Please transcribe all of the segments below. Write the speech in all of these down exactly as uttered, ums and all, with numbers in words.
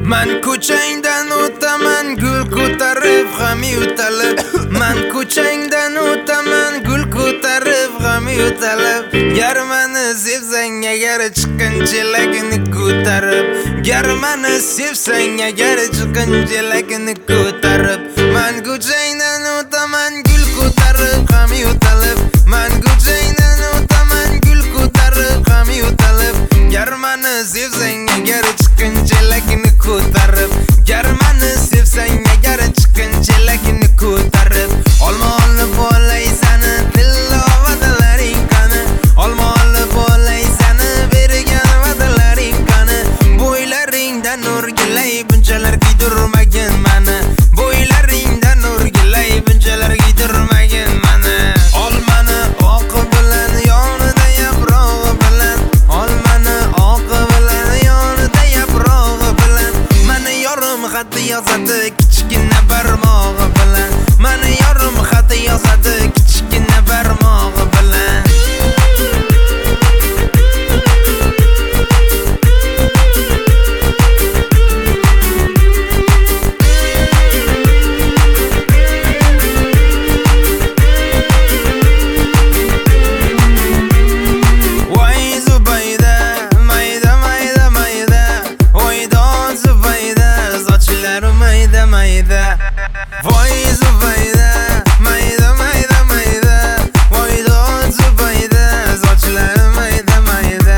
Man ko'changdan o'taman gul ko'tarib g'am yo'talib. Man ko'changdan o'taman gul ko'tarib g'am yo'talib. Gar meni sevsang agar chiqqin chelagini ko'tarib. Gar meni sevsang agar chiqqin chelagini ko'tarib. Man ko'changdan o'taman gul ko'tarib g'am yo'talib. Man ko'changdan o'taman gul ko'tarib g'am yo'talib. Gar meni sevsang agar chiqqin chelagini ko'tarib. Gar meni sevsang agar chiqqin chelagini ko'tarib. Olma olib bo'laysani dillo vadalaring qani. Olma olib bo'laysani bergan vadalaring qani. Bo'ylaringdan o'rgilay bunchalar kuydirmagin mani. Bo'ylaringdan o'rgilay bunchalar kuydirmagin mani. Olmani oqi bilan yonida yaprog'i bilan. Olmani oqi bilan yonida yaprog'i bilan. Mani yorim xat yozadi kichkina barmog'i bilan. Mani yorim xat yozadi kichkina barmog'i bilan. Voy Zubayda, mayda mayda mayda. Voydo Zubayda, sochlari mayda mayda.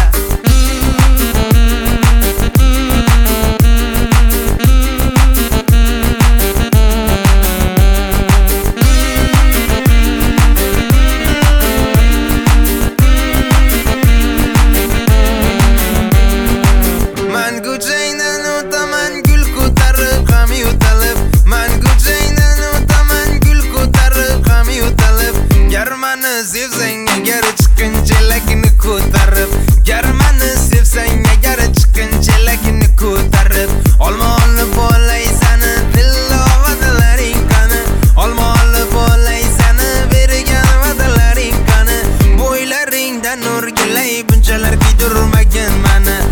Man ko'changdan o'taman gul ko'tarib g'am yo'talib. Man ko'changdan o'taman gul ko'tarib g'am yo'talib. Gar meni sevsang agar chiqqin chelagini ko'tarib. Gar meni sevsang agar chiqqin chelagini ko'tarib. Olma olib bo'laysani dillo vadalaring qani. Olma olib bo'laysani bergan vadalaring qani. Bo'ylaringdan o'rgilay bunchalar kuydirmagin mani.